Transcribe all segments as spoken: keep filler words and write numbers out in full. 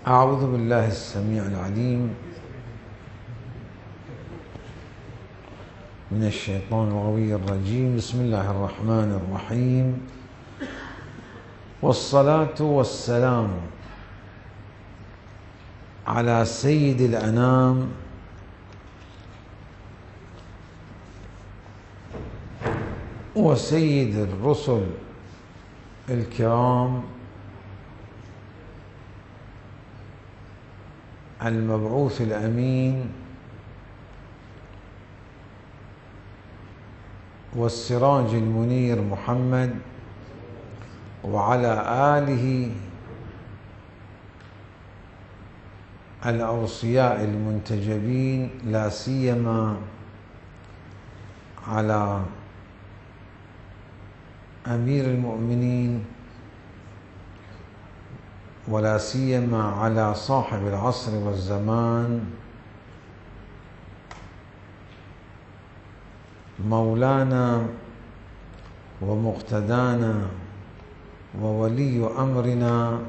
أعوذ بالله السميع العليم من الشيطان الغوي الرجيم. بسم الله الرحمن الرحيم، والصلاة والسلام على سيد الأنام وسيد الرسل الكرام المبعوث الأمين والسراج المنير محمد، وعلى آله الأوصياء المنتجبين، لا سيما على أمير المؤمنين ولا سيما على صاحب العصر والزمان مولانا ومقتدانا وولي أمرنا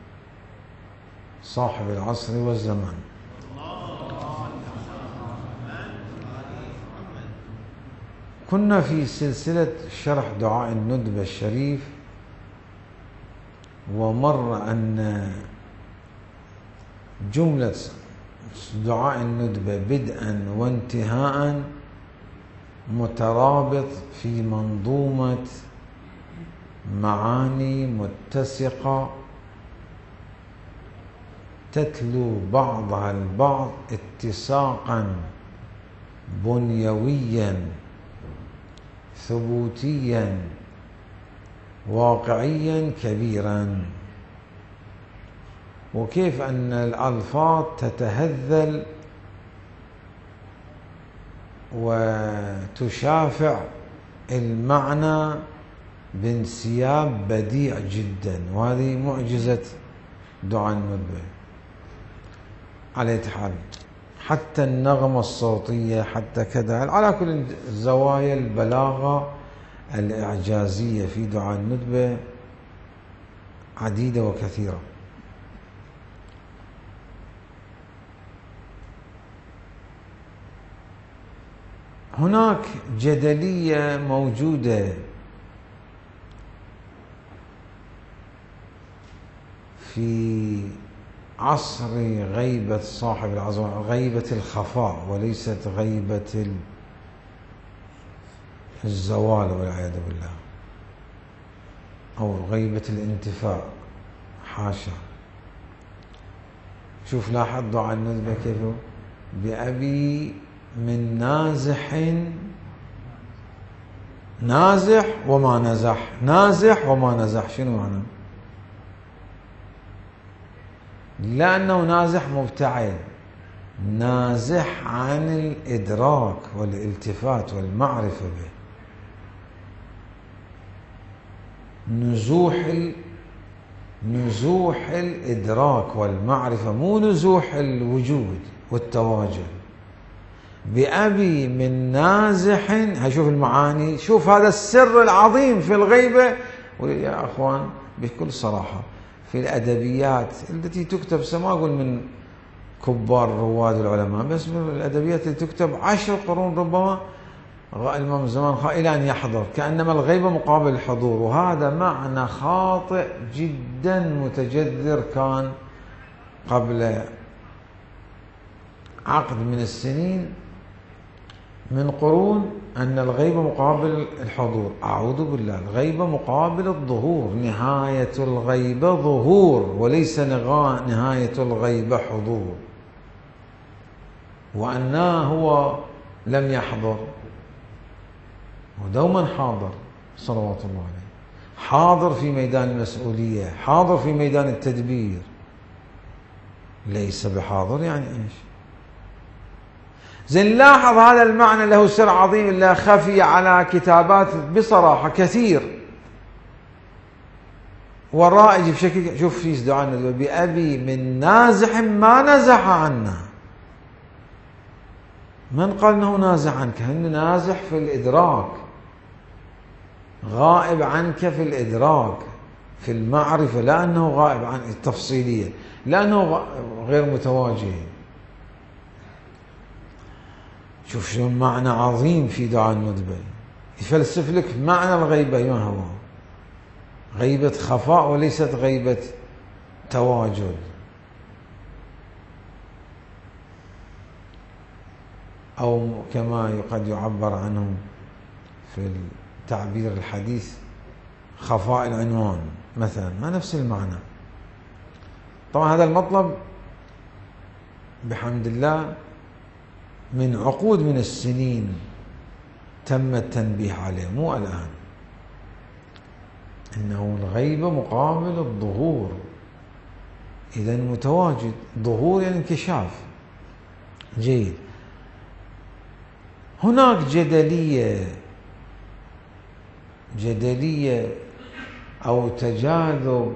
صاحب العصر والزمان. كنا في سلسلة شرح دعاء الندبة الشريف، ومر أن جملة دعاء الندبة بدءا وانتهاء مترابط في منظومة معاني متسقة تتلو بعضها البعض اتساقا بنيويا ثبوتيا واقعيا كبيرا، وكيف أن الألفاظ تتهذل وتشافع المعنى بانسياب بديع جدا، وهذه معجزة دعاء الندبة على أي حال. حتى النغمة الصوتية، حتى كذا، على كل زوايا البلاغة الإعجازية في دعاء الندبة عديدة وكثيرة. هناك جدلية موجودة في عصر غيبة صاحب العظمة، غيبة الخفاء وليست غيبة الزوال والعياذ بالله، أو غيبة الانتفاء، حاشا. شوف لاحظ دعاء الندبة كيف بأبي من نازح نازح وما نزح، نازح وما نزح، شنو معنى؟ لأنه نازح مبتعد، نازح عن الإدراك والالتفات والمعرفة به، نزوح ال... نزوح الإدراك والمعرفة، مو نزوح الوجود والتواجد. بأبي من نازح، هشوف المعاني، شوف هذا السر العظيم في الغيبة. ويا أخوان بكل صراحة في الأدبيات التي تكتب، ما أقول من كبار رواد العلماء، بس من الأدبيات التي تكتب عشر قرون ربما الإمام الزمان إلى أن يحضر، كأنما الغيبة مقابل الحضور، وهذا معنى خاطئ جدا متجذر كان قبل عقد من السنين من قرون، أن الغيبة مقابل الحضور. أعوذ بالله، الغيبة مقابل الظهور، نهاية الغيبة ظهور وليس نهاية الغيبة حضور، وأنه هو لم يحضر ودوما حاضر صلوات الله عليه، حاضر في ميدان المسؤولية، حاضر في ميدان التدبير. ليس بحاضر يعني إيش؟ زين لاحظ هذا المعنى له سر عظيم لا خفي على كتابات بصراحة كثير ورائج بشكل. شوف في دعاء الندبة بأبي من نازح ما نزح عنا، من قال انه نازح عنك؟ انه نازح في الإدراك، غائب عنك في الإدراك، في المعرفة، لا أنه غائب عن التفصيلية، لا أنه غير متواجد. شوف شلون معنى عظيم في دعاء الندبة، يفلسف لك معنى الغيبة ما هو غيبة خفاء وليست غيبة تواجد. أو كما قد يعبر عنه في التعبير الحديث خفاء العنوان مثلا، ما نفس المعنى. طبعا هذا المطلب بحمد الله من عقود من السنين تم التنبيه عليه، مو الآن. إنه الغيبة مقابل الظهور، إذا متواجد، ظهور يعني انكشاف. جيد. هناك جدلية جدلية أو تجاذب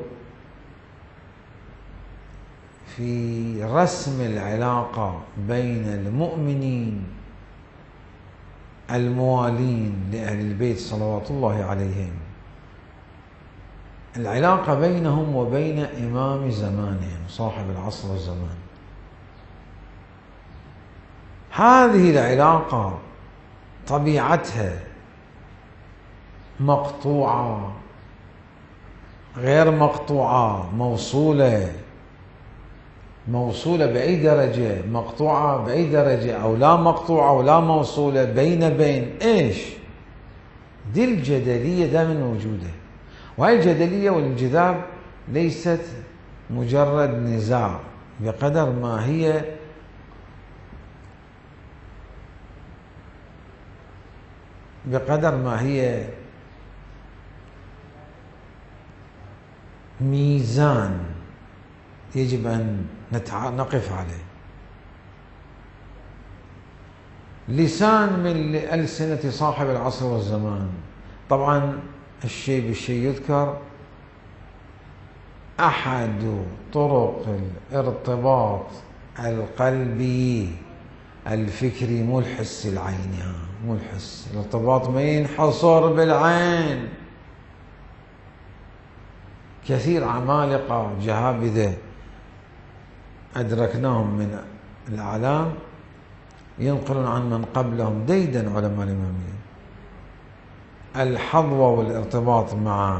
في رسم العلاقة بين المؤمنين الموالين لأهل البيت صلوات الله عليهم، العلاقة بينهم وبين إمام زمانهم صاحب العصر والزمان. هذه العلاقة طبيعتها مقطوعة غير مقطوعة، موصولة موصولة بأي درجة، مقطوعة بأي درجة، أو لا مقطوعة ولا موصولة، بين بين إيش؟ دي الجدلية دائما موجودة. وهي الجدلية والانجذاب ليست مجرد نزاع بقدر ما هي بقدر ما هي ميزان يجب أن نقف عليه، لسان من ألسنة صاحب العصر والزمان. طبعا الشيء بالشيء يذكر، أحد طرق الارتباط القلبي الفكري مو الحس العيني، مو الحس، الارتباط ما ينحصر بالعين. كثير عمالقة جهابذة أدركناهم من الأعلام ينقلون عن من قبلهم ديدا علماء الإمامية الحظوة والارتباط مع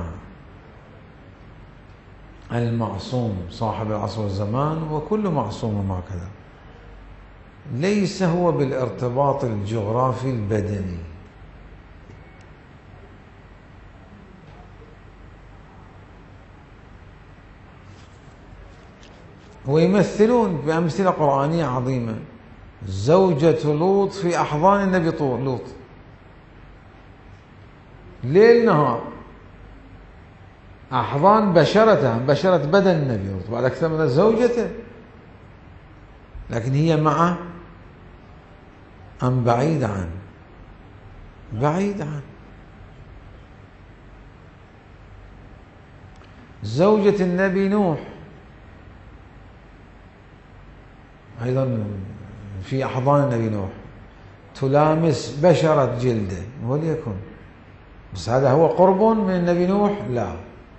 المعصوم صاحب العصر والزمان، وكل معصوم هكذا، ليس هو بالارتباط الجغرافي البدني. ويمثلون بأمثلة قرآنية عظيمة. زوجة لوط في أحضان النبي لوط ليل نهار، أحضان بشرته، بشرة بدن النبي لوط، بعد أكثر من زوجته، لكن هي معه أم بعيد عنه؟ بعيد عنه. زوجة النبي نوح أيضا في أحضان النبي نوح، تلامس بشرة جلده، وليكن، بس هذا هو قرب من النبي نوح؟ لا.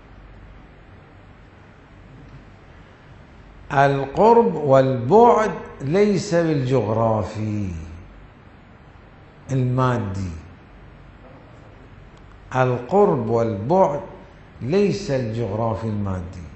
القرب والبعد ليس بالجغرافي المادي، القرب والبعد ليس الجغرافي المادي.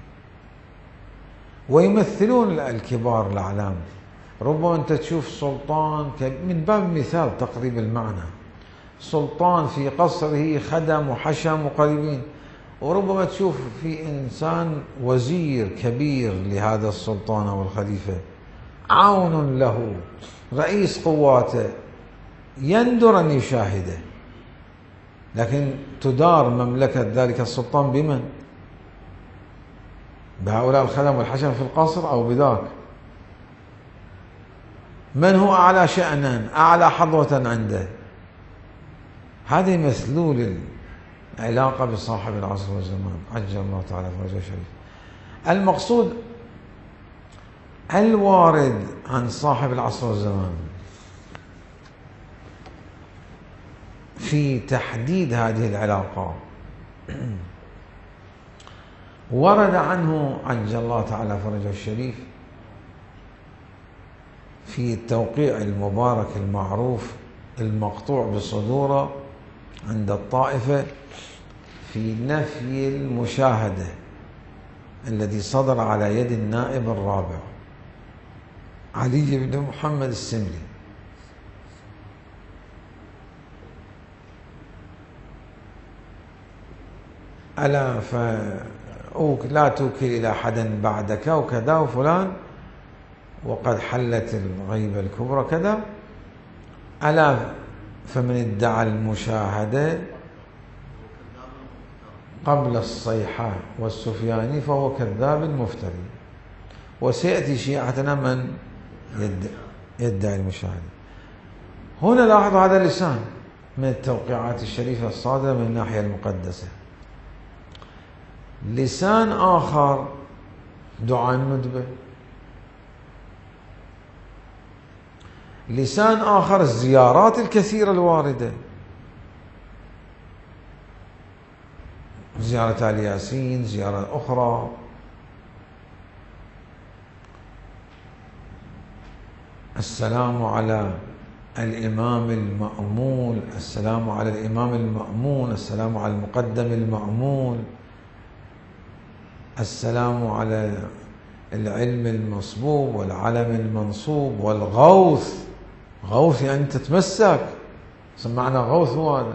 ويمثلون الكبار الأعلام، ربما أنت تشوف سلطان من باب مثال تقريب المعنى، سلطان في قصره خدم وحشم وقريبين، وربما تشوف في إنسان وزير كبير لهذا السلطان أو الخليفة، عون له، رئيس قواته، يندر أن يشاهده، لكن تدار مملكة ذلك السلطان بمن؟ بهؤلاء الخدم والحشم في القصر أو بذاك؟ من هو أعلى شأنا، أعلى حظوة عنده؟ هذه مثلول العلاقة بصاحب العصر والزمان عجل الله تعالى فرجه الشريف. المقصود الوارد عن صاحب العصر والزمان في تحديد هذه العلاقة ورد عنه عجل الله تعالى فرجه الشريف في التوقيع المبارك المعروف المقطوع بصدوره عند الطائفة في نفي المشاهدة الذي صدر على يد النائب الرابع علي بن محمد السمري. ألا ف لا توكل إلى حدا بعدك وكذا وفلان وقد حلت الغيبة الكبرى كذا. ألا فمن ادعى المشاهدة قبل الصيحة والسفياني فهو كذاب مفتري. وسيأتي شيعتنا من يدعي المشاهدة. هنا لاحظوا هذا اللسان من التوقيعات الشريفة الصادرة من الناحية المقدسة. لسان آخر دعاء الندبة، لسان آخر الزيارات الكثيرة الواردة، زيارة آل ياسين، زيارة أخرى، السلام على الإمام المأمون، السلام على الإمام المأمون، السلام على المقدم المأمون، السلام على العلم المصبوب والعلم المنصوب والغوث. غوث يعني تتمسك، سمعنا غوث هو هذا.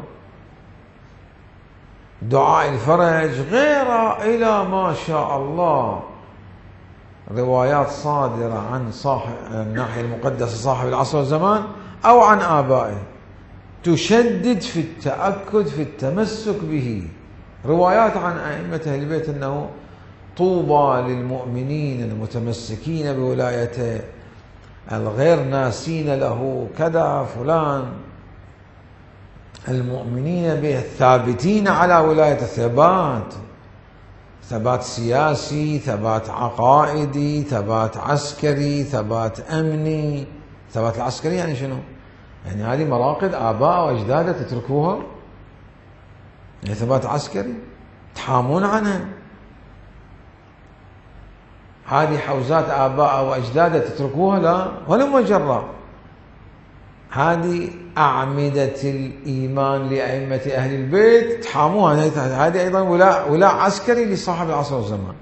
دعاء الفرج غير إلى ما شاء الله روايات صادرة عن صاحب الناحية المقدسة صاحب العصر والزمان أو عن آبائه تشدد في التأكد في التمسك به. روايات عن أئمة أهل البيت أنه طوبى للمؤمنين المتمسكين بولايته الغير ناسين له كذا فلان، المؤمنين به الثابتين على ولاية الثبات، ثبات سياسي، ثبات عقائدي، ثبات عسكري، ثبات أمني. ثبات العسكري يعني شنو؟ يعني هذه مراقد آباء وأجداده تتركوها؟ يعني ثبات عسكري تحامون عنها؟ هذه حوزات آباء وأجداده تتركوها؟ لا ولا مجرة. هذه أعمدة الإيمان لأئمة أهل البيت تحاموها. هذه أيضا ولاء ولاء عسكري لصاحب العصر والزمان.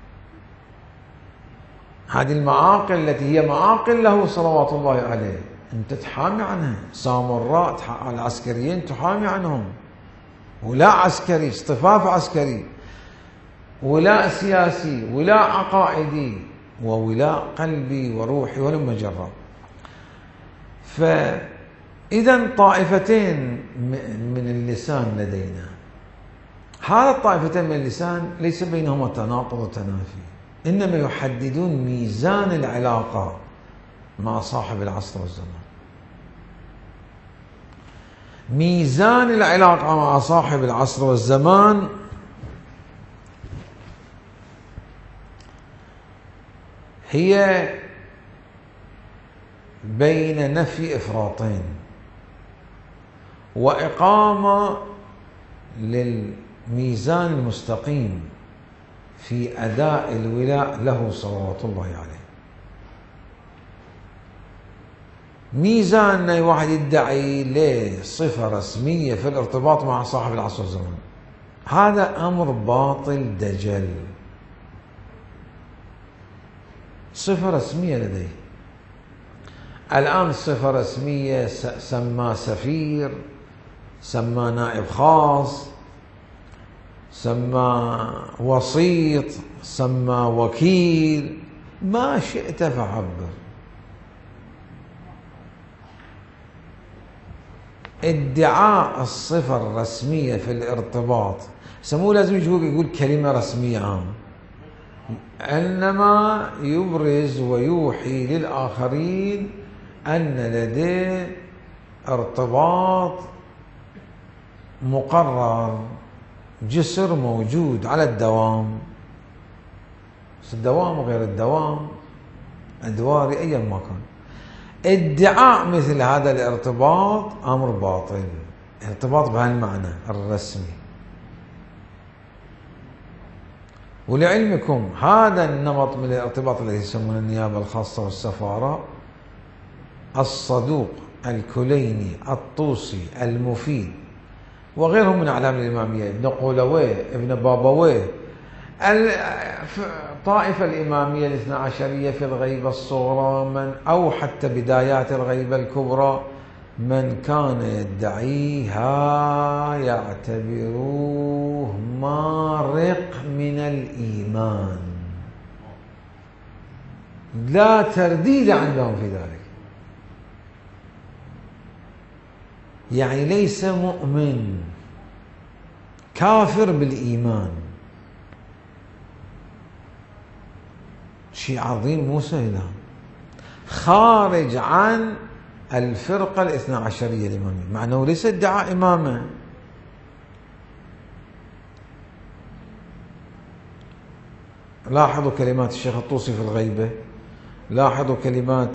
هذه المعاقل التي هي معاقل له صلوات الله عليه أنت تحامي عنها. سامراء العسكريين تحامي عنهم. ولاء عسكري، اصطفاف عسكري، ولاء سياسي، ولاء عقائدي، وولاء قلبي وروحي ولم مجرة. فإذا طائفتين من اللسان لدينا. هذا الطائفتين من اللسان ليس بينهما تناقض وتنافي، إنما يحددون ميزان العلاقة مع صاحب العصر والزمان. ميزان العلاقة مع صاحب العصر والزمان هي بين نفي إفراطين وإقامة للميزان المستقيم في أداء الولاء له صلوات الله عليه. ميزان أي واحد يدعي له صفة رسمية في الارتباط مع صاحب العصر والزمان، هذا أمر باطل دجل. صفة رسمية لديه الآن، صفة رسمية سمى سفير، سمى نائب خاص، سمى وسيط، سمى وكيل، ما شئت فعبر. ادعاء الصفة الرسمية في الارتباط سموه لازم يقول يقول كلمة رسمية عامة، إنما يبرز ويوحي للآخرين أن لديه ارتباط مقرر، جسر موجود على الدوام. بس الدوام وغير الدوام أدواري أيا ما كان. ادعاء مثل هذا الارتباط أمر باطل، ارتباط بهالمعنى الرسمي. ولعلمكم هذا النمط من الارتباط الذي يسمونه النيابة الخاصة والسفارة، الصدوق، الكليني، الطوسي، المفيد، وغيرهم من أعلام الإمامية، ابن قولويه، ابن بابويه، الطائفة الإمامية الاثنى عشرية في الغيبة الصغرى من أو حتى بدايات الغيبة الكبرى، من كان يدعيها يعتبروه مارق من الإيمان، لا ترديد عندهم في ذلك، يعني ليس مؤمن، كافر بالإيمان. شيء عظيم مو سهل، خارج عن الفرقة الاثنى عشرية الإمامية، مع أنه ليس ادعاء إمامة. لاحظوا كلمات الشيخ الطوسي في الغيبة، لاحظوا كلمات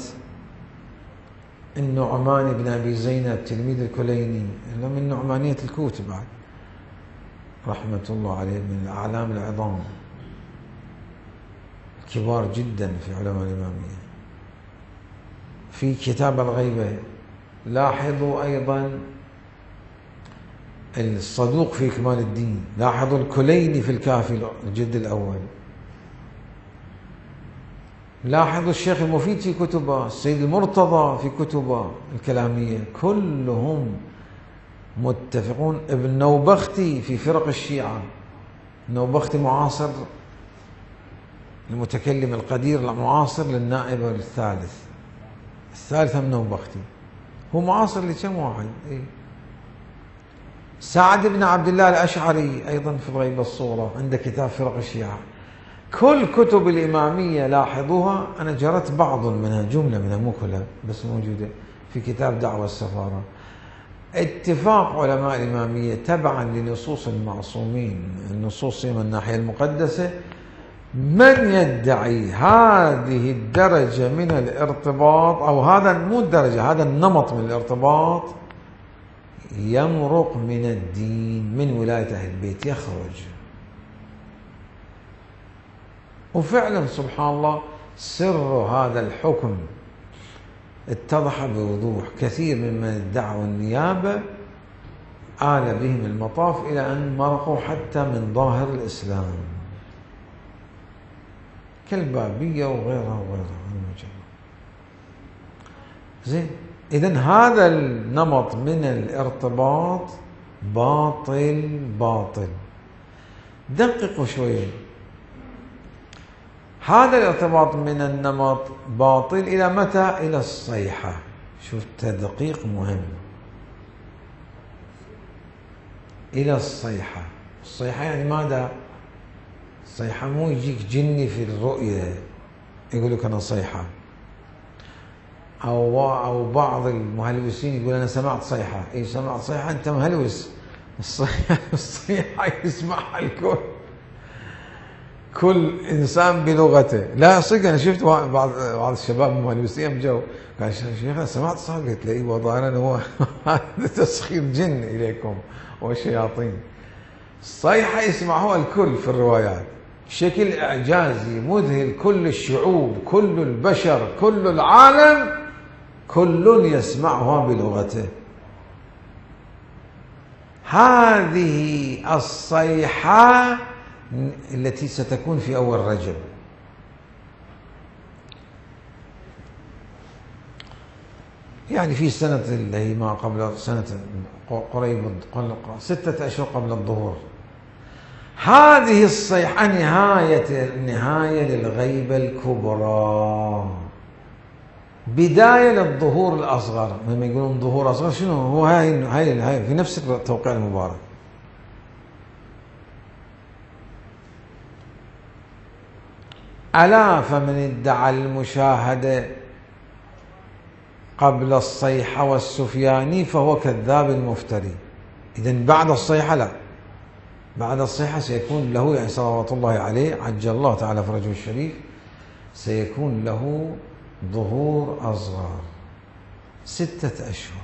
النعمان بن أبي زينب تلميذ الكليني، اللي من نعمانية الكوت بعد رحمة الله عليه، من الأعلام العظام كبار جدا في علماء الإمامية. في كتاب الغيبة لاحظوا أيضا الصدوق في كمال الدين، لاحظوا الكليني في الكافي الجد الأول، لاحظوا الشيخ المفيد في كتبه، السيد المرتضى في كتبه الكلامية، كلهم متفقون. ابن نوبختي في فرق الشيعة، نوبختي معاصر المتكلم القدير المعاصر للنائب الثالث، الثالث من نوبختي، هو معاصر لكم واحد. إيه؟ سعد بن عبد الله الأشعري أيضا في الغيبة الصغرى عنده كتاب فرق الشيعة. كل كتب الإمامية لاحظوها، أنا جرت بعض منها، جملة منها مو كلها بس موجودة في كتاب دعوة السفارة. اتفاق علماء الإمامية تبعا لنصوص المعصومين، النصوص من الناحية المقدسة، من يدعي هذه الدرجة من الارتباط، أو هذا مو الدرجة، هذا النمط من الارتباط، يمرق من الدين، من ولاية أهل البيت يخرج. وفعلا سبحان الله سر هذا الحكم اتضح بوضوح. كثير ممن ادعوا النيابة آل بهم المطاف إلى أن مرقوا حتى من ظاهر الإسلام كالبابية وغيرها وغيرها. زين، إذن هذا النمط من الارتباط باطل باطل. دققوا شوية، هذا الارتباط من النمط باطل إلى متى؟ إلى الصيحة. شوف تدقيق مهم، إلى الصيحة. الصيحة يعني ماذا؟ الصيحة مو يجيك جني في الرؤية يقول لك أنا صيحة، أو أو بعض المهلوسين يقول أنا سمعت صيحة. إيه سمعت صيحة؟ أنت مهلوس. الصيحة الصيحة يسمعها الكل، كل إنسان بلغته. لا صدق، أنا شفت بعض بعض الشباب المهلوسين جو قال شيخ أنا سمعت صيحة، قلت له إيه وضعنا هو هذا تسخير جن إليكم وشياطين. الصيحة يسمعها الكل في الروايات بشكل إعجازي مذهل، كل الشعوب، كل البشر، كل العالم، كل يسمعها بلغته. هذه الصيحة التي ستكون في أول رجب. يعني في سنة اللي هي ما قبل سنة قريب ستة أشهر قبل الظهور. هذه الصيحة نهاية النهاية للغيبة الكبرى، بداية للظهور الأصغر. لما يقولون ظهور أصغر شنو هو؟ هاي هاي هاي في نفس التوقيع المبارك. ألا فمن ادعى المشاهدة قبل الصيحة والسفياني فهو كذاب مفتري. إذن بعد الصيحة لا، بعد الصيحة سيكون له يعني صلوات الله عليه عجل الله تعالى فرجه الشريف، سيكون له ظهور أصغر ستة أشهر.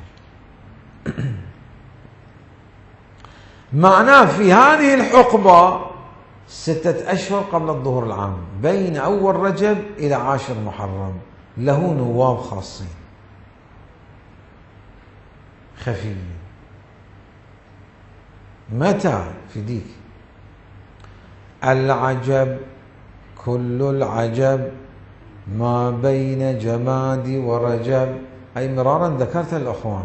معناه في هذه الحقبة ستة أشهر قبل الظهور العام، بين أول رجب إلى عاشر محرم، له نواب خاصين خفيين. متى في ديك؟ العجب كل العجب ما بين جماد ورجب. أي مرارا ذكرت الأخوان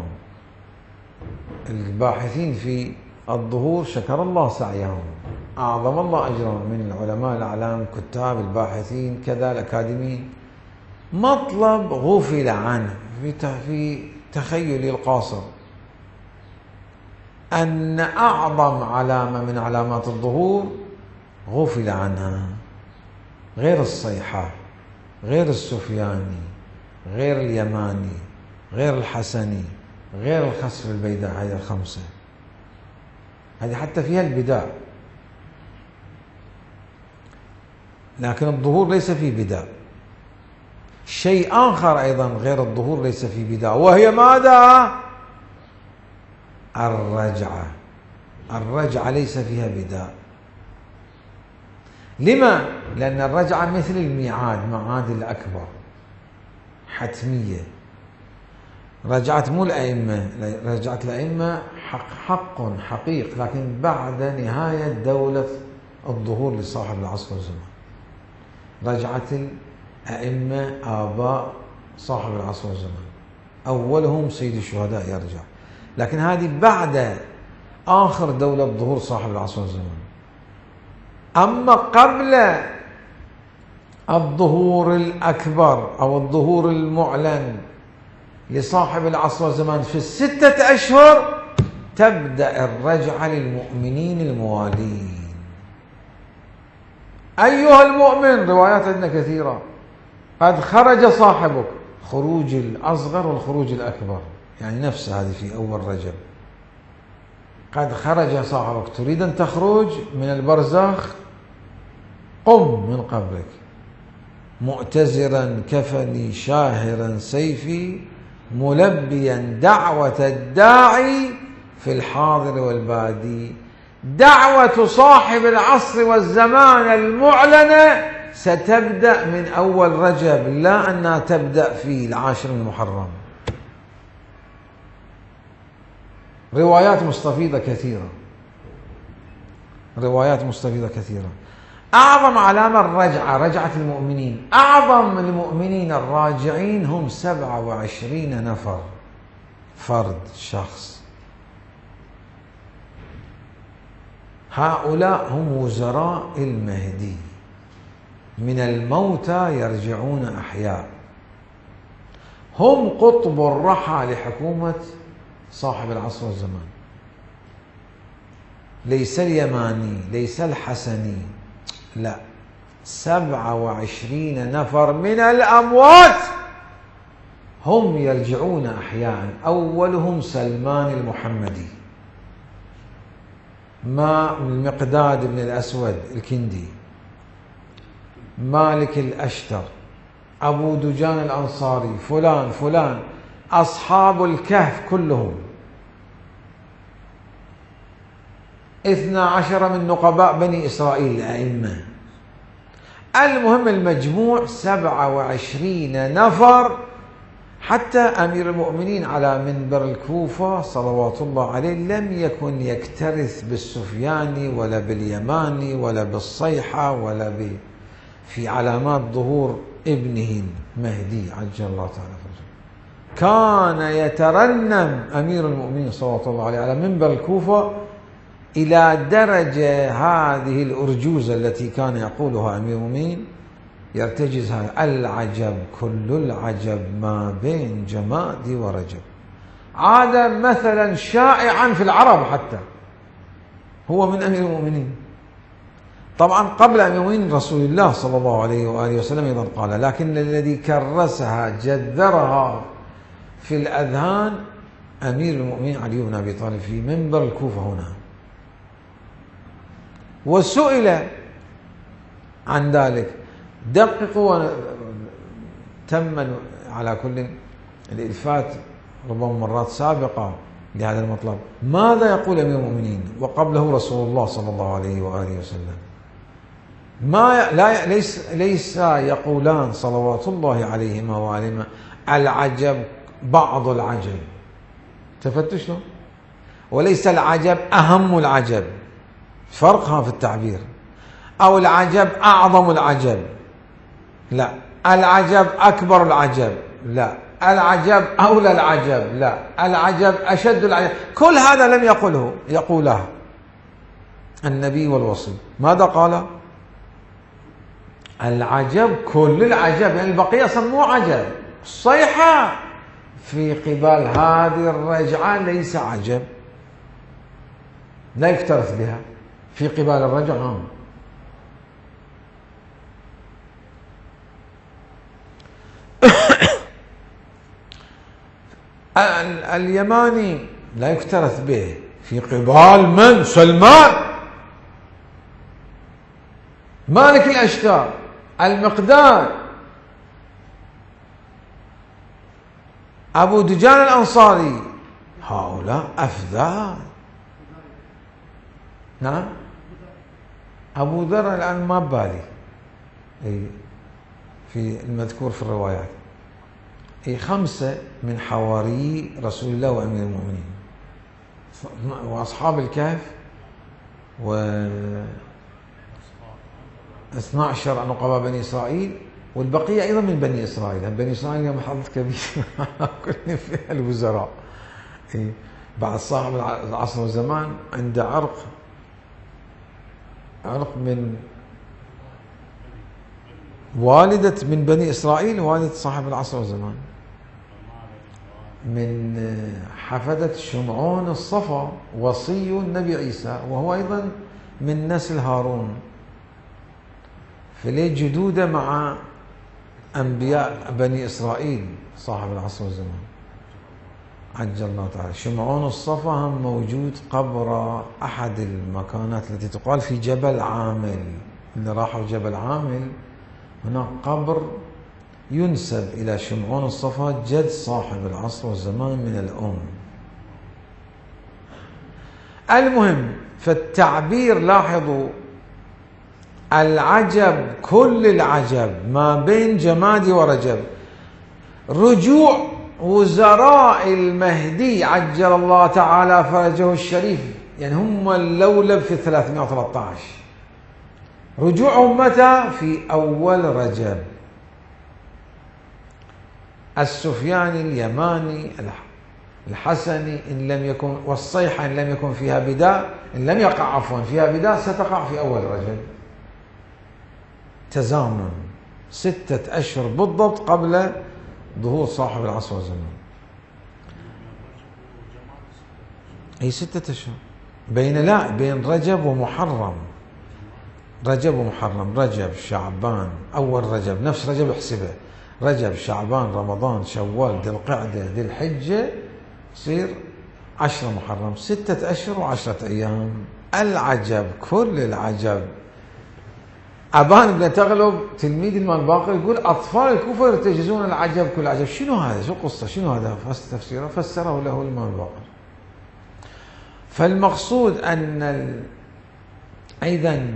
الباحثين في الظهور شكر الله سعيهم، أعظم الله أجرهم، من العلماء الأعلام، كتاب، الباحثين، كذا الأكاديميين. مطلب غفل عنه في في تخيلي القاصر أن أعظم علامة من علامات الظهور غفل عنها، غير الصيحة، غير السفياني، غير اليماني، غير الحسني، غير الخسف البيداء. هذه الخمسة، هذه حتى فيها البداء، لكن الظهور ليس فيه بداء. شيء آخر أيضا غير الظهور ليس فيه بداء، وهي ماذا؟ الرجعة. الرجعة ليس فيها بداء. لما؟ لأن الرجعة مثل الميعاد، معاد الأكبر، حتمية. رجعة مو الأئمة، رجعة الأئمة حق حق حقيق، لكن بعد نهاية دولة الظهور لصاحب العصر والزمان. رجعة الأئمة آباء صاحب العصر والزمان، أولهم سيد الشهداء يرجع، لكن هذه بعد آخر دولة ظهور صاحب العصر والزمان. أما قبل الظهور الأكبر أو الظهور المعلن لصاحب العصر والزمان في الستة أشهر تبدأ الرجعة للمؤمنين الموالين. أيها المؤمن، روايات عندنا كثيرة، قد خرج صاحبك، خروج الأصغر والخروج الأكبر، يعني نفس هذه في أول رجب. قد خرج صاحبك، تريد أن تخرج من البرزخ، قم من قبرك مؤتزرا كفني شاهرا سيفي ملبيا دعوة الداعي في الحاضر والبادي. دعوة صاحب العصر والزمان المعلنة ستبدأ من أول رجب، لا أنها تبدأ في العاشر من محرم. روايات مستفيضة كثيرة، روايات مستفيضة كثيرة. أعظم علامة الرجعة، رجعة المؤمنين. أعظم المؤمنين الراجعين هم سبعة وعشرين نفر، فرد، شخص. هؤلاء هم وزراء المهدي، من الموتى يرجعون أحياء، هم قطب الرحى لحكومة صاحب العصر والزمان. ليس اليماني، ليس الحسني، لا، سبعة وعشرين نفر من الأموات هم يرجعون أحياء. أولهم سلمان المحمدي، ما المقداد بن الأسود الكندي، مالك الأشتر، أبو دجان الأنصاري، فلان فلان، أصحاب الكهف كلهم، اثنا عشر من نقباء بني إسرائيل الأئمة. المهم المجموع سبعة وعشرين نفر. حتى أمير المؤمنين على منبر الكوفة صلوات الله عليه لم يكن يكترث بالسفياني ولا باليماني ولا بالصيحة ولا ب في علامات ظهور ابنه المهدي عجل الله تعالى فرجه. كان يترنم أمير المؤمنين صلوات الله عليه على منبر الكوفة إلى درجة هذه الأرجوزة التي كان يقولها أمير المؤمنين يرتجز هذا: العجب كل العجب ما بين جماد ورجب. عاد مثلا شائعا في العرب، حتى هو من أمير المؤمنين. طبعا قبل أمير المؤمنين رسول الله صلى الله عليه وآله وسلم أيضا قال، لكن الذي كرسها جذرها في الأذهان أمير المؤمنين علي بن أبي طالب في منبر الكوفة هنا. وسئل عن ذلك، دققوا، تم على كل الإلفات ربما مرات سابقة لهذا المطلب. ماذا يقول أمير المؤمنين وقبله رسول الله صلى الله عليه وآله وسلم؟ ما لا ليس ليس يقولان صلوات الله عليهما وعليهما العجب بعض العجب، تفتوا شلون؟ وليس العجب أهم العجب، فرقها في التعبير، أو العجب أعظم العجب، لا، العجب أكبر العجب، لا، العجب أولى العجب، لا، العجب أشد العجب. كل هذا لم يقله، يقوله النبي والوصي. ماذا قال؟ العجب كل العجب، يعني البقية سموه عجب. الصيحة في قبال هذه الرجعة ليس عجب، لا يكترث بها في قبال الرجعة. اليماني لا يكترث به في قبال من؟ سلمان، مالك الأشتار، المقداد، أبو دجان الأنصاري، هؤلاء أفذاذ. نعم، أبو ذر الآن ما ببالي في المذكور في الروايات. أي خمسة من حواري رسول الله وأمير المؤمنين، وأصحاب الكهف، و اثنا عشر نقباء بني إسرائيل، والبقية أيضا من بني إسرائيل. بني إسرائيل لهم حظ كبير كل فيها الوزراء. بعد صاحب العصر والزمان عنده عرق عرق من والدة من بني إسرائيل، والدة صاحب العصر والزمان، من حفدة شمعون الصفا وصي النبي عيسى، وهو أيضا من نسل هارون. فليه جدودة مع أنبياء بني إسرائيل صاحب العصر والزمان عجل الله تعالى. شمعون الصفا هم موجود قبر أحد المكانات التي تقال في جبل عامل. اللي راحوا جبل عامل هناك قبر ينسب إلى شمعون الصفا جد صاحب العصر والزمان من الأم. المهم، فالتعبير لاحظوا العجب كل العجب ما بين جمادي ورجب. رجوع وزراء المهدي عجل الله تعالى فرجه الشريف، يعني هم اللولب في ثلاثمائة وثلاثة عشر. رجوعهم متى؟ في أول رجب. السفياني، اليماني، الحسني، إن لم يكن، والصيحة إن لم يكن فيها بداء، إن لم يقع عفوا فيها بداء ستقع في أول رجب. تزامن ستة أشهر بالضبط قبل ظهور صاحب العصر والزمان. أي ستة أشهر بين لا بين رجب ومحرم. رجب ومحرم، رجب شعبان، أول رجب نفس رجب احسبه، رجب شعبان رمضان شوال ذي القعدة ذي الحجة، يصير عشرة محرم، ستة أشهر وعشرة أيام. العجب كل العجب. أبان بن تغلب تلميذ الإمام الباقر يقول أطفال الكوفة يرتجزون العجب كل عجب. شنو هذا؟ شو قصة؟ شنو هذا؟ تفسيره فسره له الإمام الباقر. فالمقصود أن ال... أيضا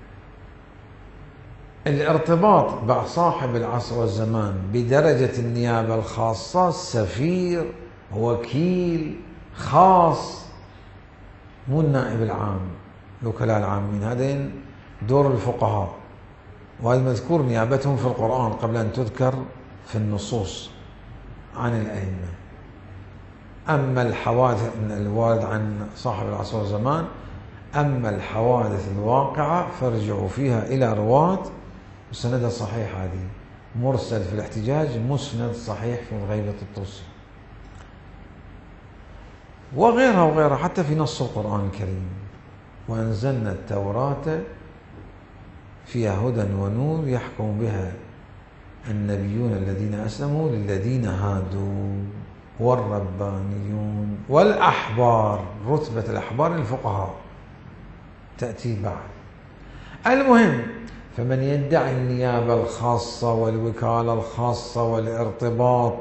الارتباط مع صاحب العصر والزمان بدرجة النيابة الخاصة، سفير، وكيل خاص، مو النائب العام، الوكلاء العامين، هذين دور الفقهاء، وهذا مذكور نيابتهم في القرآن قبل أن تذكر في النصوص عن الأئمة. أما الحوادث الوارد عن صاحب العصر والزمان، أما الحوادث الواقعة فارجعوا فيها إلى رواة وسندها صحيح، هذه مرسل في الاحتجاج، مسند صحيح في الغيبة الطوسي، وغيرها وغيرها حتى في نص القرآن الكريم. وأنزلنا التوراة فيها هدى ونور يحكم بها النبيون الذين أسلموا للذين هادوا والربانيون والأحبار. رتبة الأحبار الفقهاء تأتي بعد. المهم، فمن يدعي النيابة الخاصة والوكالة الخاصة والارتباط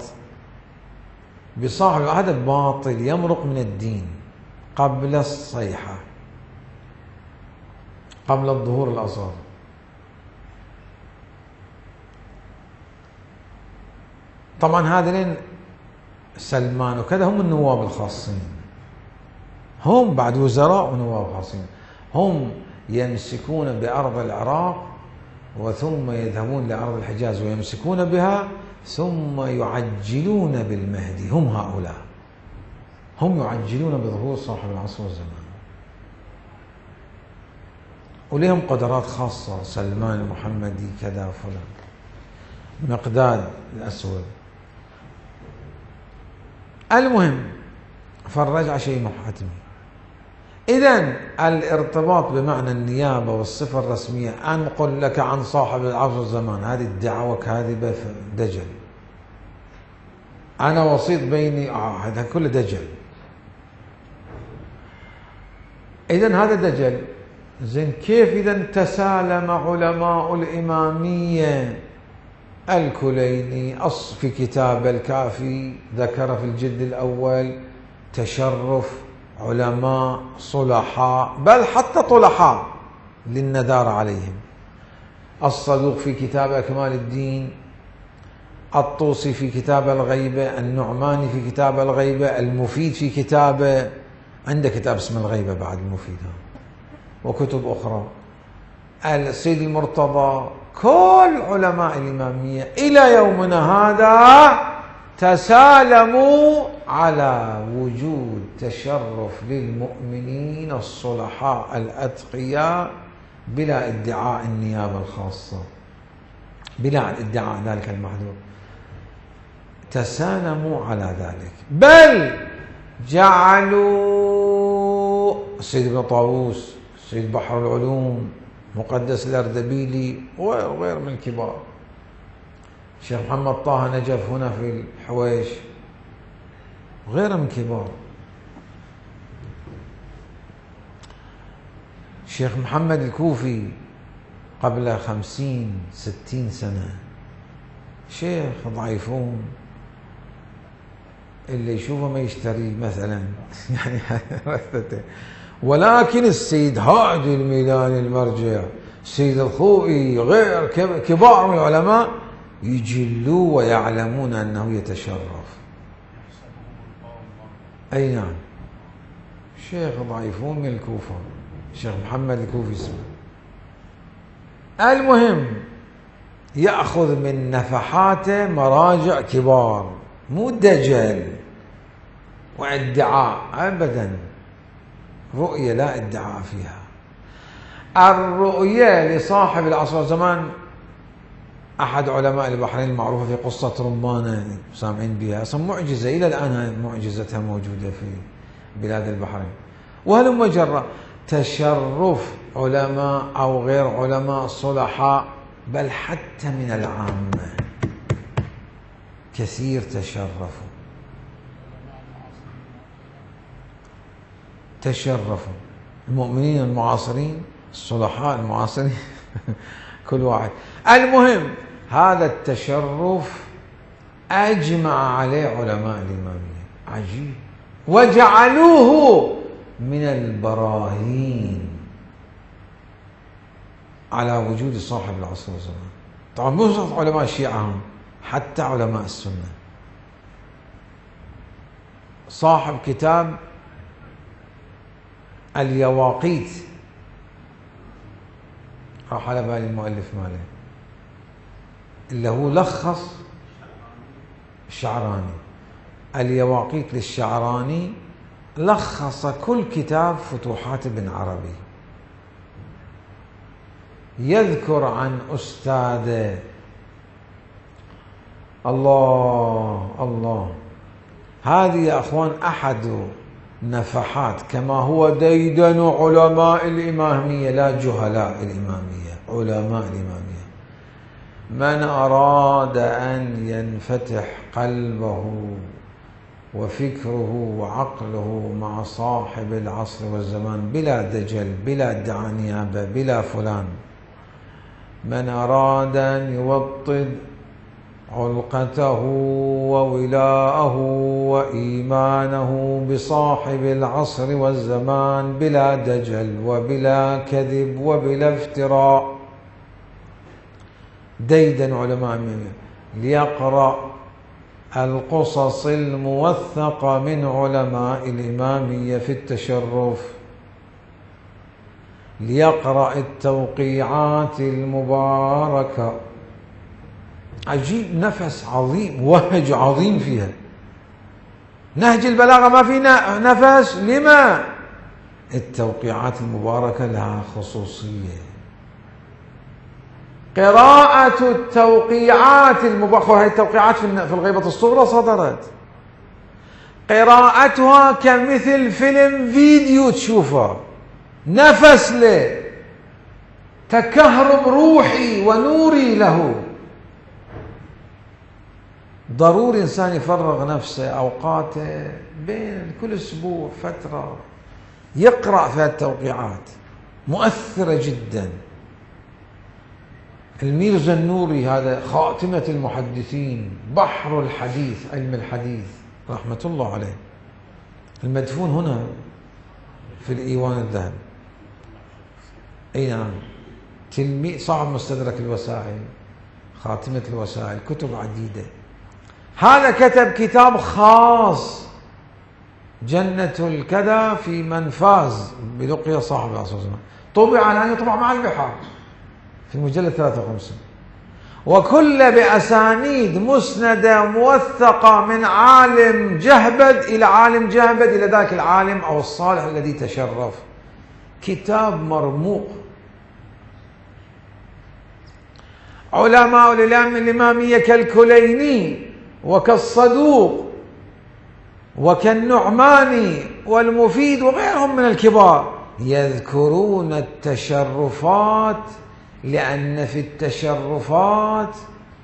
بصاحب هذا باطل، يمرق من الدين قبل الصيحة، قبل الظهور الأصغر. طبعا هذين سلمان وكذا هم النواب الخاصين، هم بعد وزراء ونواب خاصين، هم يمسكون بأرض العراق وثم يذهبون لأرض الحجاز ويمسكون بها ثم يعجلون بالمهدي. هم هؤلاء هم يعجلون بظهور صاحب العصر والزمان، ولهم قدرات خاصة. سلمان المحمدي كذا فلان، مقداد الأسود. المهم فالرجعة شيء محتمي. إذن الارتباط بمعنى النيابة والصفة الرسمية، أن أقول لك عن صاحب العصر والزمان، هذه الدعوة كاذبة دجل. أنا وسيط بيني، آه هذا كله دجل. إذن هذا دجل. زين كيف إذا تسالم علماء الإمامية؟ الكليني في كتاب الكافي ذكر في الجلد الأول تشرف علماء صلحاء، بل حتى طلحاء للندار عليهم. الصدوق في كتاب أكمال الدين، الطوسي في كتاب الغيبة، النعماني في كتاب الغيبة، المفيد في كتابه، عنده كتاب اسمه الغيبة بعد المفيد وكتب أخرى، السيد المرتضى. كل علماء الإمامية إلى يومنا هذا تسالموا على وجود تشرف للمؤمنين الصلحاء الأتقياء بلا ادعاء النيابة الخاصة، بلا ادعاء ذلك المحذور. تسالموا على ذلك، بل جعلوا السيد ابن طاووس، السيد بحر العلوم، مقدس الأردبيلي وغير من الكبار، الشيخ محمد طه نجف هنا في الحويش وغيره من كبار، الشيخ محمد الكوفي قبل خمسين ستين سنة، شيخ ضعيفون اللي يشوفه ما يشتري مثلا يعني ولكن السيد هادي الميلاني المرجع، السيد الخوئي، غير كبار من العلماء يجلوا ويعلمون أنه يتشرف. أي نعم، شيخ ضعيفون من الكوفة، الشيخ محمد الكوفي اسمه. المهم يأخذ من نفحاته مراجع كبار، مو دجل وادعاء أبدا، رؤية لا ادعاء فيها. الرؤية لصاحب العصر والزمان، أحد علماء البحرين المعروفة في قصة رمانة سامعين بها، أصلا معجزة إلى الآن معجزتها موجودة في بلاد البحرين. وهلم جرى تشرف علماء أو غير علماء صلحاء، بل حتى من العامة كثير تشرفوا تشرفوا المؤمنين المعاصرين، الصلحاء المعاصرين كل واحد. المهم هذا التشرف أجمع عليه علماء الإمامية، عجيب، وجعلوه من البراهين على وجود صاحب العصر والزمان. طبعا مو فقط علماء الشيعة، حتى علماء السنة. صاحب كتاب اليواقيت، راح على بالي المؤلف ماله، اللي هو لخص الشعراني، اليواقيت للشعراني، لخص كل كتاب فتوحات ابن عربي، يذكر عن أستاذه. الله الله، هذه يا أخوان أحد نفحات، كما هو ديدن علماء الإمامية، لا جهلاء الإمامية، علماء الإمامية. من أراد أن ينفتح قلبه وفكره وعقله مع صاحب العصر والزمان بلا دجل، بلا ادعاء نيابة، بلا فلان، من أراد أن يوطد علقته وولاءه وإيمانه بصاحب العصر والزمان بلا دجل وبلا كذب وبلا افتراء، ديدن علماء ليقرأ القصص الموثقة من علماء الإمامية في التشرف، ليقرأ التوقيعات المباركة. عجيب، نفس عظيم، وهج عظيم فيها. نهج البلاغة ما في نفس، لما؟ التوقيعات المباركة لها خصوصية. قراءة التوقيعات المباركة، هذه التوقيعات في الغيبة الصغرى صدرت، قراءتها كمثل فيلم فيديو تشوفه، نفس له، تكهرب روحي ونوري له. ضروري إنسان يفرغ نفسه أوقاته بين كل أسبوع فترة يقرأ في التوقيعات، مؤثرة جدا. الميرزا النوري هذا خاتمة المحدثين، بحر الحديث، علم الحديث، رحمة الله عليه، المدفون هنا في الإيوان الذهبي. أي نعم، تلميذ صاحب مستدرك الوسائل، خاتمة الوسائل، كتب عديدة. هذا كتب كتاب خاص، جنة الكذا في من فاز بلقيا صاحب العصر، طبع الآن يطبع مع البحار في مجلد ثلاثة وخمسين، وكل بأسانيد مسندة موثقة من عالم جهبد إلى عالم جهبد إلى ذاك العالم أو الصالح الذي تشرف. كتاب مرموق. علماء الإمامية كالكليني وكالصدوق وكالنعماني والمفيد وغيرهم من الكبار يذكرون التشرفات، لأن في التشرفات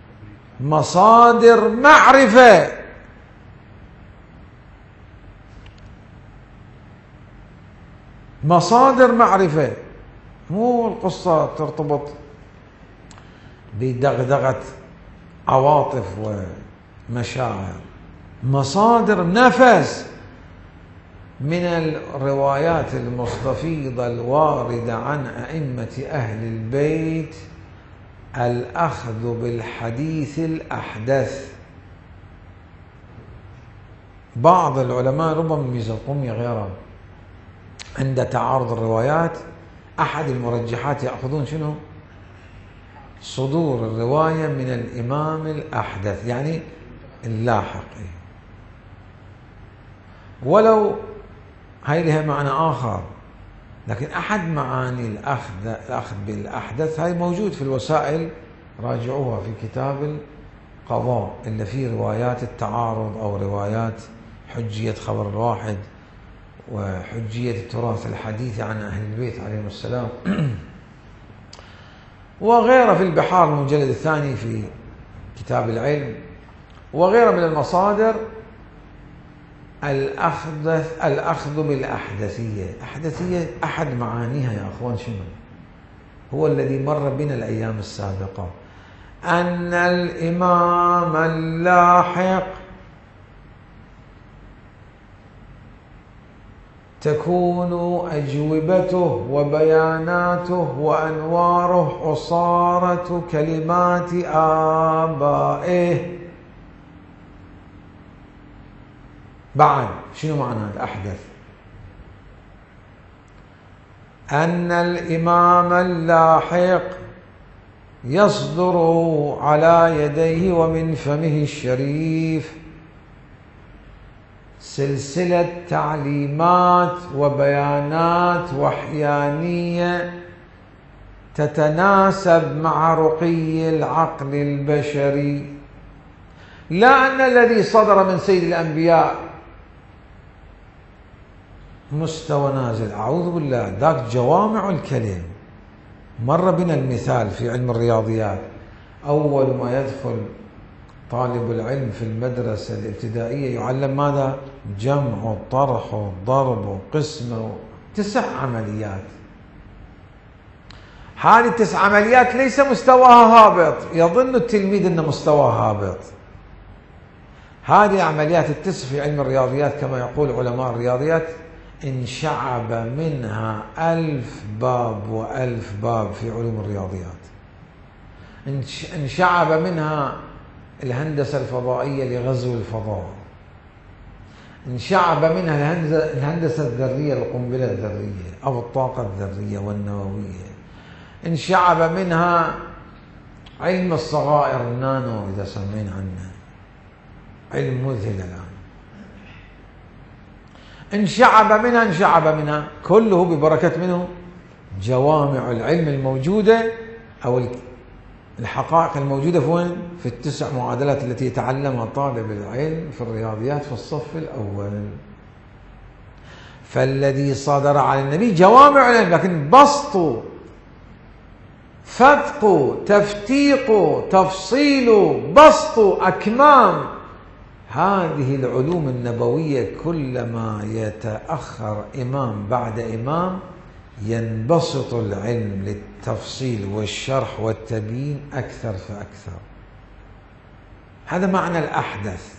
مصادر معرفة. مصادر معرفة، مو القصة ترتبط بدغدغة عواطف ومشاعر. مصادر نفس من الروايات المستفيضة الواردة عن أئمة أهل البيت، الأخذ بالحديث الأحدث. بعض العلماء ربما من القومي غيره عند تعارض الروايات أحد المرجحات يأخذون شنو؟ صدور الرواية من الإمام الأحدث، يعني اللاحق، ولو هاي لها معنى آخر، لكن أحد معاني الأخذ الأخذ بالأحدث هاي موجود في الوسائل، راجعوها في كتاب القضاء اللي فيه روايات التعارض أو روايات حجية خبر الواحد وحجية التراث الحديث عن أهل البيت عليهم السلام، وغيره في البحار المجلد الثاني في كتاب العلم، وغيره من المصادر. الأخذ الأخذ بالأحدثية. أحدثية أحد معانيها يا أخوان شنو؟ هو الذي مر بنا الأيام السابقة، أن الإمام اللاحق تكون أجوبته وبياناته وأنواره عصارة كلمات آبائه. بعد شنو معنى الأحدث؟ أن الإمام اللاحق يصدر على يديه ومن فمه الشريف سلسلة تعليمات وبيانات وحيانية تتناسب مع رقي العقل البشري، لا أن الذي صدر من سيد الأنبياء مستوى نازل، أعوذ بالله، ذاك جوامع الكلم. مر بنا المثال في علم الرياضيات، أول ما يدخل طالب العلم في المدرسة الابتدائية يعلم ماذا؟ جمع وطرح وضرب وقسمة، تسع عمليات. هذه التسع عمليات ليس مستواها هابط، يظن التلميذ أن مستواها هابط. هذه عمليات التسع في علم الرياضيات كما يقول علماء الرياضيات انشعب منها ألف باب وألف باب في علوم الرياضيات، انشعب منها الهندسة الفضائية لغزو الفضاء، انشعب منها الهندسة الذرية القنبلة الذرية أو الطاقة الذرية والنووية، انشعب منها علم الصغائر النانو إذا سمينا عنه، علم مذهل الآن، انشعب منها انشعب منها كله ببركة منه جوامع العلم الموجودة أو الحقائق الموجودة في وين؟ في التسع معادلات التي يتعلمها طالب العلم في الرياضيات في الصف الأول. فالذي صدر على النبي جوامع العلم، لكن بسط فتق تفتيق تفصيل بسط أكمام هذه العلوم النبوية، كلما يتأخر إمام بعد إمام ينبسط العلم للتفصيل والشرح والتبيين أكثر فأكثر. هذا معنى الأحدث.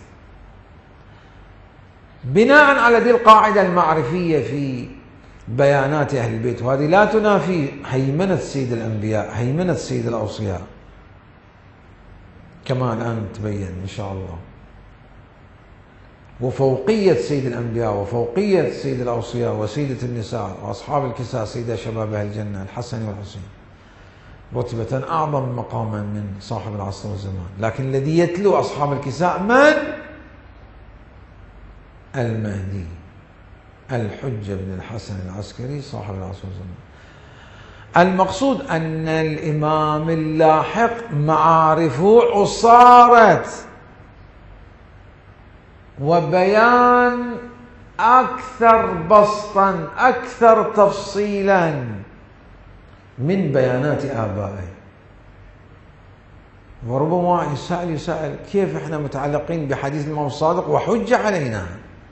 بناء على ذي القاعدة المعرفية في بيانات أهل البيت، وهذه لا تنافي هيمنة سيد الأنبياء، هيمنة سيد الأوصياء كما الآن تبين إن شاء الله، وفوقية سيد الأنبياء وفوقية سيد الأوصياء وسيدة النساء وأصحاب الكساء سيدة شباب أهل الجنة الحسن والحسين، رتبة أعظم مقاما من صاحب العصر والزمان. لكن الذي يتلو أصحاب الكساء من؟ المهدي الحجة بن الحسن العسكري صاحب العصر والزمان. المقصود أن الإمام اللاحق معارفه عصارت، وبيان أكثر بسطا أكثر تفصيلا من بيانات آبائه. وربما يسأل يسأل كيف احنا متعلقين بحديث الإمام الصادق وحجة علينا،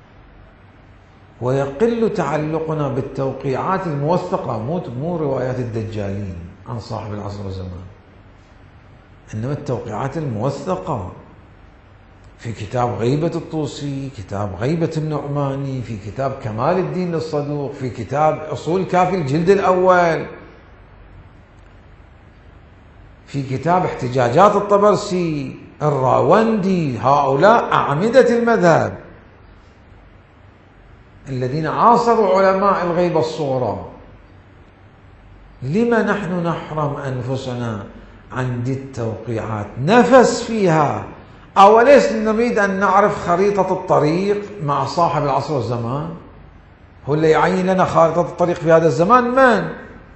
ويقل تعلقنا بالتوقيعات الموثقة، مو مو روايات الدجالين عن صاحب العصر والزمان، إنما التوقيعات الموثقة في كتاب غيبة الطوسي، كتاب غيبة النعماني، في كتاب كمال الدين الصدوق، في كتاب أصول كافي الجلد الأول، في كتاب احتجاجات الطبرسي، الراوندي. هؤلاء أعمدة المذهب الذين عاصروا علماء الغيبة الصغرى. لما نحن نحرم أنفسنا عن دي التوقيعات؟ نفس فيها. أوليس نريد أن نعرف خريطة الطريق مع صاحب العصر والزمان؟ هو اللي يعين لنا خارطة الطريق في هذا الزمان من؟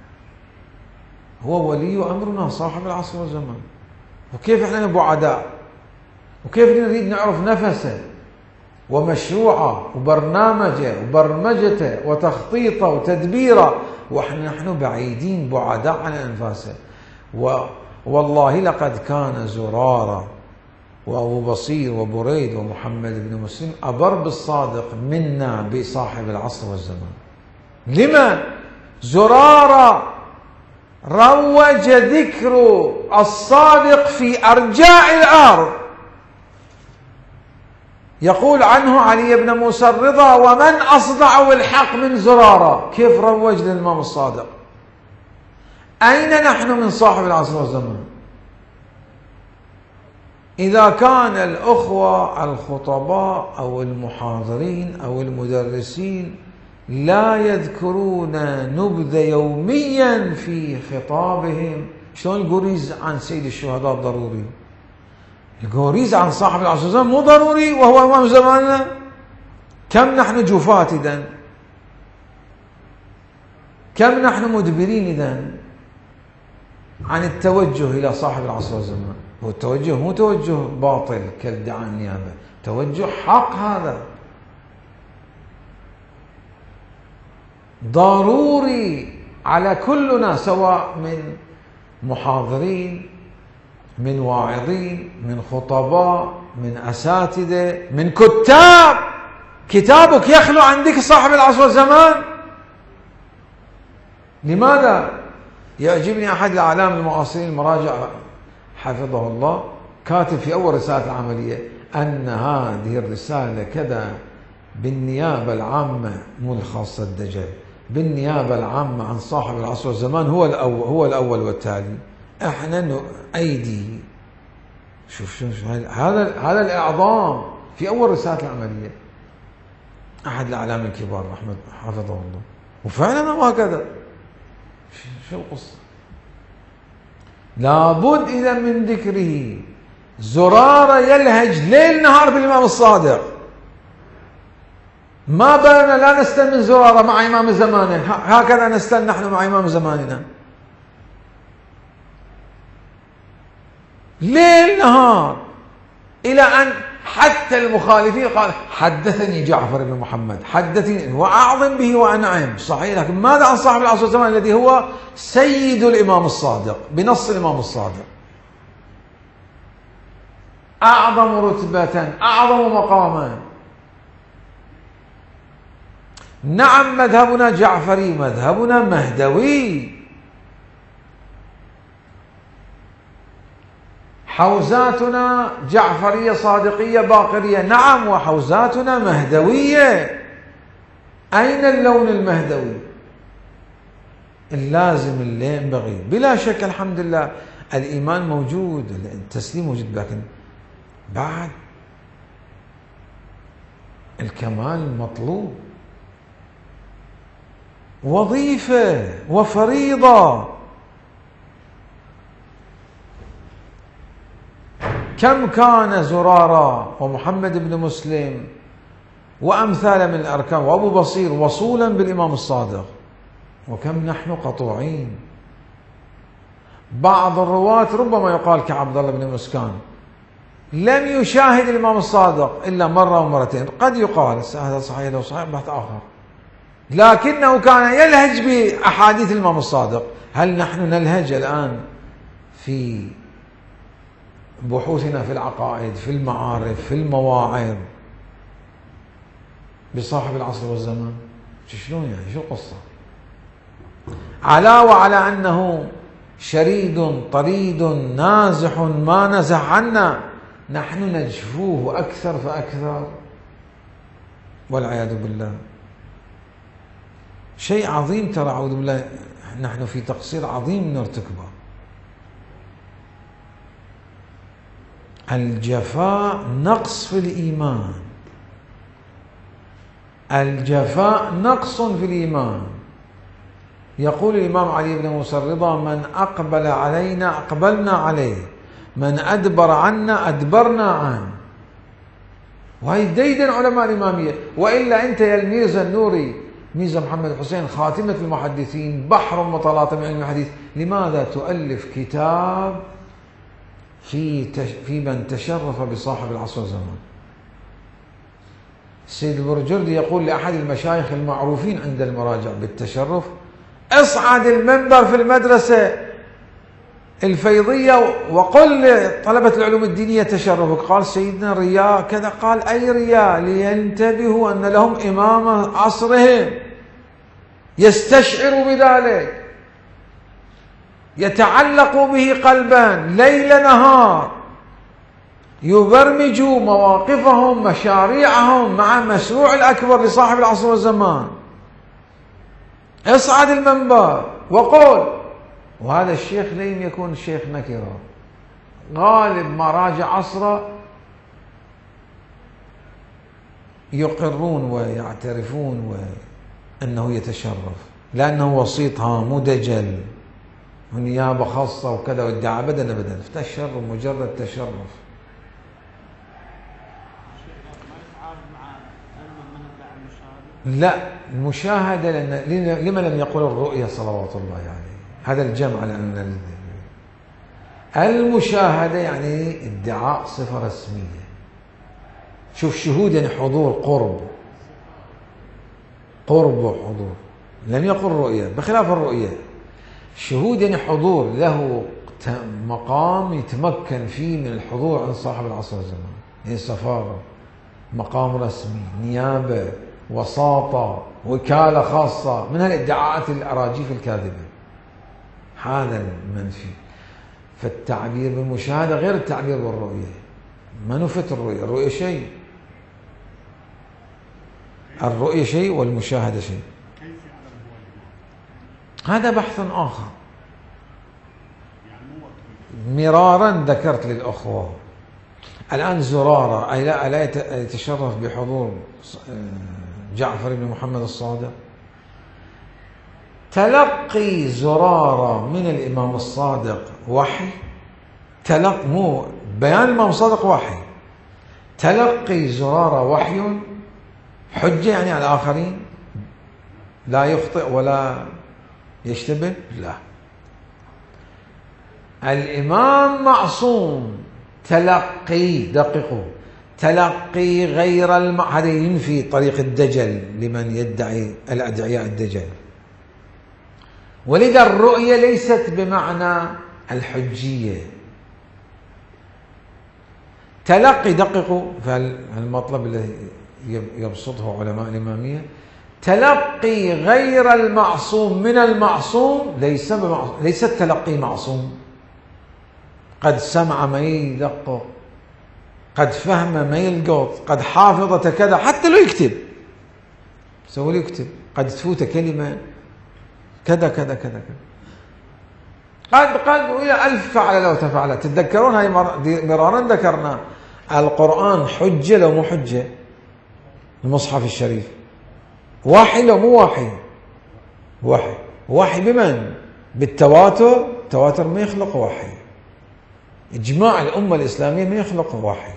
هو ولي أمرنا صاحب العصر والزمان. وكيف احنا بعداء؟ وكيف نريد نعرف نفسه ومشروعه وبرنامجه وبرمجته وتخطيطه وتدبيره واحنا نحن بعيدين بعداء عن أنفاسه؟ والله لقد كان زرارة وأبو بصير وبريد ومحمد بن مسلم أبر بالصادق منا بصاحب العصر والزمان. لما؟ زرارة روج ذكر الصادق في أرجاء الأرض، يقول عنه علي بن موسى الرضا: ومن أصدع الحق من زرارة. كيف روج للإمام الصادق؟ أين نحن من صاحب العصر والزمان؟ إذا كان الأخوة الخطباء أو المحاضرين أو المدرسين لا يذكرون نبذ يوميا في خطابهم، شلون القريز عن سيد الشهداء ضروري؟ القريز عن صاحب العصر والزمان مو ضروري وهو إمام زماننا؟ كم نحن جفاة إذن؟ كم نحن مدبرين إذن عن التوجه إلى صاحب العصر والزمان؟ والتوجه مو توجه باطل كادعاء النيابة، توجه حق. هذا ضروري على كلنا، سواء من محاضرين، من واعظين، من خطباء، من أساتذة، من كتاب. كتابك يخلو عندك صاحب العصر والزمان؟ لماذا؟ يعجبني أحد الأعلام المعاصرين المراجع حفظه الله كاتب في أول رسالة العملية أن هذه الرسالة كذا بالنيابة العامة، مو الخاصة الدجل، بالنيابة العامة عن صاحب العصر والزمان هو الأول، هو الأول والتالي. احنا أيدي شوف شوف هذا هذا الإعظام في أول رسالة العملية، أحد الأعلام الكبار رحمه حفظه الله، وفعلا هكذا. شو القصة؟ لابد إذا من ذكره. زرارة يلهج ليل نهار بالإمام الصادق، ما بالنا لا نستن من زرارة مع إمام زمانه، هكذا نستن نحن مع إمام زماننا ليل نهار، إلى أن حتى المخالفين قال حدثني جعفر بن محمد، حدثني وأعظم به وأنعم، صحيح. لكن ماذا عن صاحب العصر والزمان الذي هو سيد الإمام الصادق بنص الإمام الصادق، أعظم رتبة، أعظم مقاما. نعم مذهبنا جعفري، مذهبنا مهدوي، حوزاتنا جعفرية صادقية باقرية، نعم، وحوزاتنا مهدوية. أين اللون المهدوي اللازم اللي ينبغي؟ بلا شك الحمد لله الإيمان موجود، التسليم موجود، لكن بعد الكمال مطلوب، وظيفة وفريضة. كم كان زرارة ومحمد بن مسلم وأمثال من الأركان وأبو بصير وصولا بالإمام الصادق، وكم نحن قطوعين. بعض الرواة ربما يقال كعبد الله بن مسكان لم يشاهد الإمام الصادق إلا مرة ومرتين، قد يقال هذا صحيح لو صحيح بحث آخر، لكنه كان يلهج بأحاديث الإمام الصادق. هل نحن نلهج الآن في بحوثنا في العقائد، في المعارف، في المواعظ بصاحب العصر والزمان؟ شلون يعني؟ شو القصة؟ على وعلى أنه شريد طريد نازح ما نزح عنا، نحن نجفوه أكثر فأكثر والعياذ بالله. شيء عظيم ترى، أعوذ بالله، نحن في تقصير عظيم نرتكبه. الجفاء نقص في الإيمان، الجفاء نقص في الإيمان. يقول الإمام علي بن موسى الرضا: من أقبل علينا أقبلنا عليه، من أدبر عنا أدبرنا عنه. وهي ديدن علماء الإمامية. وإلا أنت يا الميرزا النوري ميرزا محمد الحسين خاتمة المحدثين، بحر متلاطم من علم الحديث، لماذا تؤلف كتاب في في من تشرف بصاحب العصر والزمان؟ السيد البرجردي يقول لأحد المشايخ المعروفين عند المراجع بالتشرف: اصعد المنبر في المدرسة الفيضية وقل لطلبة العلوم الدينية تشرفك. قال سيدنا رياء كذا. قال أي رياء؟ لينتبهوا أن لهم إمام عصرهم يستشعر بذلك، يتعلق به قلبا ليل نهار، يبرمجوا مواقفهم مشاريعهم مع المشروع الأكبر لصاحب العصر والزمان. اصعد المنبر وقول. وهذا الشيخ لم يكون الشيخ نكرة، غالب ما راجع عصره يقرون ويعترفون وأنه يتشرف، لأنه وسيط هام ودجل ونيابة خاصة وكذا وادعى. أبدا أبدا، التشرف مجرد تشرف. لا، المشاهدة، لأن لما لم يقل الرؤية صلوات الله عليه؟ هذا الجمع على أن المشاهدة يعني ادعاء صفة رسمية. شوف، شهود يعني حضور، قرب، قرب وحضور. لم يقل رؤية، بخلاف الرؤية. شهود يعني حضور، له مقام يتمكن فيه من الحضور عند صاحب العصر والزمان، يعني سفارة، مقام رسمي، نيابة، وساطة، وكالة خاصة، من هالادعاءات الأراجيف الكاذبة. هذا المنفي. فالتعبير بالمشاهدة غير التعبير بالرؤية. ما نفت الرؤية، الرؤية شيء، الرؤية شيء والمشاهدة شيء. هذا بحث آخر. مرارا ذكرت للأخوة الآن زرارة ألا ألا يتشرف بحضور جعفر بن محمد الصادق؟ تلقي زرارة من الإمام الصادق وحي؟ تلقي مو بيان الإمام الصادق وحي، تلقي زرارة وحي حجة يعني على الآخرين لا يخطئ ولا يشتبه؟ لا. الإمام معصوم، تلقي دققوا تلقي غير الم... هذا ينفي طريق الدجل لمن يدعي الأدعياء الدجل. ولذا الرؤية ليست بمعنى الحجية. تلقي دققوا فالمطلب الذي يبسطه علماء الإمامية، تلقي غير المعصوم من المعصوم ليس بمعصوم، ليس التلقي معصوم. قد سمع ما يدقق، قد فهم ما يلقط، قد حافظة كذا، حتى لو يكتب سوي يكتب قد تفوت كلمة كذا كذا كذا كذا، قد قد وإلى ألف فعل لو تفعل. تتذكرون هاي مرارا ذكرنا القرآن حجة لو مو حجة؟ المصحف الشريف وحي لو مو وحي؟ وحي. وحي بمن؟ بالتواتر. التواتر ما يخلق وحي. إجماع الأمة الإسلامية ما يخلق وحي.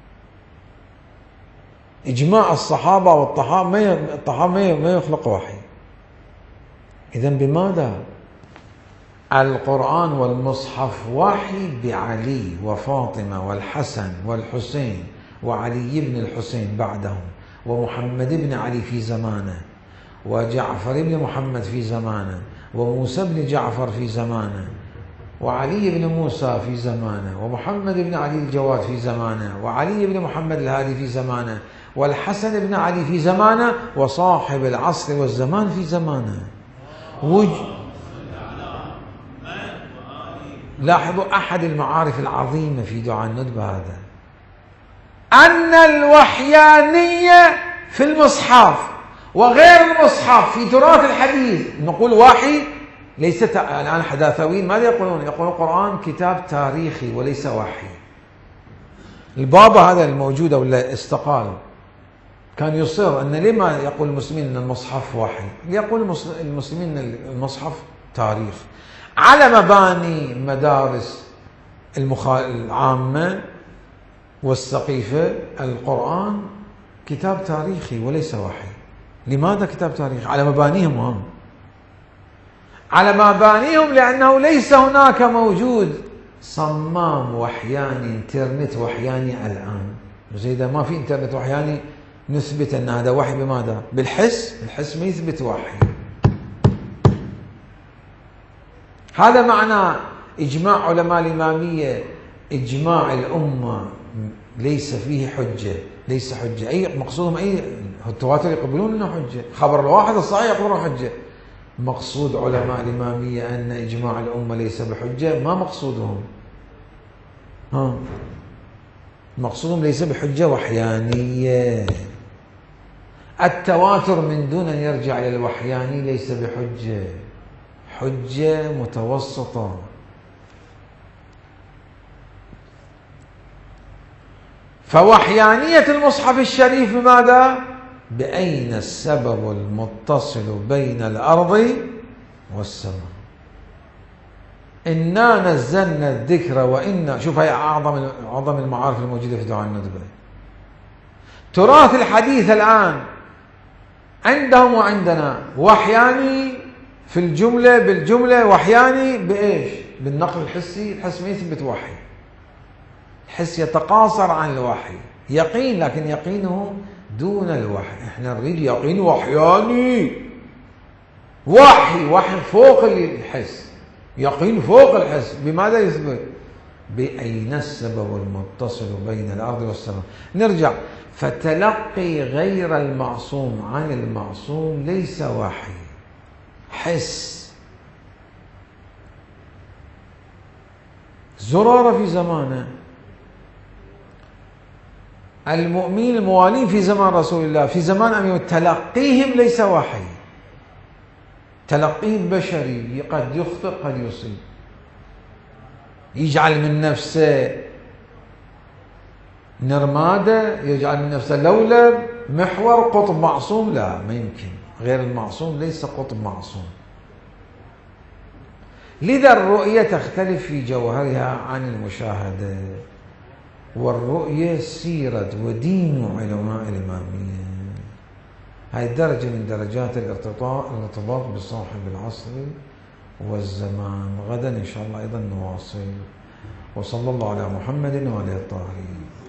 إجماع الصحابة والطحابة ما ما يخلق وحي. إذن بماذا؟ القرآن والمصحف وحي بعلي وفاطمة والحسن والحسين وعلي بن الحسين بعدهم، ومحمد بن علي في زمانه، وجعفر بن محمد في زمانه، وموسى بن جعفر في زمانه، وعلي بن موسى في زمانه، ومحمد بن علي الجواد في زمانه، وعلي بن محمد الهادي في زمانه، والحسن بن علي في زمانه، وصاحب العصر والزمان في زمانه. وج... لاحظوا أحد المعارف العظيمة في دعاء الندبة هذا، أن الوحيانية في المصحف وغير المصحف في تراث الحديث. نقول وحي ليست الآن حداثويين ماذا يقولون؟ يقولون القرآن كتاب تاريخي وليس وحي. البابا هذا الموجود ولا استقال كان يصر أن لما يقول المسلمين أن المصحف وحي؟ يقول المسلمين أن المصحف تاريخ على مباني مدارس العامة والسقيفة. القرآن كتاب تاريخي وليس وحي. لماذا كتاب تاريخي؟ على مبانيهم هم، على مبانيهم، لأنه ليس هناك موجود صمام وحياني انترنت وحياني الآن. زي إذا ما في انترنت وحياني نثبت أن هذا وحي بماذا؟ بالحس. الحس ما يثبت وحي. هذا معنى إجماع علماء الإمامية، إجماع الأمة ليس فيه حجة، ليس حجة. أي مقصودهم أي التواتر يقبلون أنه حجة، خبر الواحد الصحيح يقولون حجة. مقصود علماء الإمامية أن إجماع الأمة ليس بحجة، ما مقصودهم؟ ها مقصودهم ليس بحجة وحيانية. التواتر من دون أن يرجع إلى الوحياني ليس بحجة، حجة متوسطة. فوحيانية المصحف الشريف بماذا؟ بأين السبب المتصل بين الأرض والسماء؟ إنا نزلنا الذكر وإنا، شوف هي أعظم أعظم المعارف الموجودة في دعاء الندبة. تراث الحديث الآن عندهم وعندنا وحياني في الجملة بالجملة، وحياني بإيش؟ بالنقل الحسي. الحس ما يثبت وحي، الحس يتقاصر عن الوحي. يقين، لكن يقينه دون الوحي. احنا نريد يقين وحياني، وحي وحي فوق الحس، يقين فوق الحس. بماذا يثبت؟ بأين السبب المتصل بين الأرض والسماء. نرجع، فتلقي غير المعصوم عن المعصوم ليس وحي، حس. زرارة في زمانه، المؤمنين الموالين في زمان رسول الله، في زمان أمير، تلقيهم ليس وحي، تلقيهم بشري، قد يخطئ قد يصيب، يجعل من نفسه نرمادة يجعل من نفسه لولب محور قطب معصوم، لا ما يمكن، غير المعصوم ليس قطب معصوم. لذا الرؤية تختلف في جوهرها عن المشاهدة، والرؤية سيرة ودين علماء الإمامية. هاي درجة من درجات الارتباط الارتباط بصاحب العصر والزمان. غدا إن شاء الله أيضا نواصل. وصلى الله على محمد وعلى الطاهرين.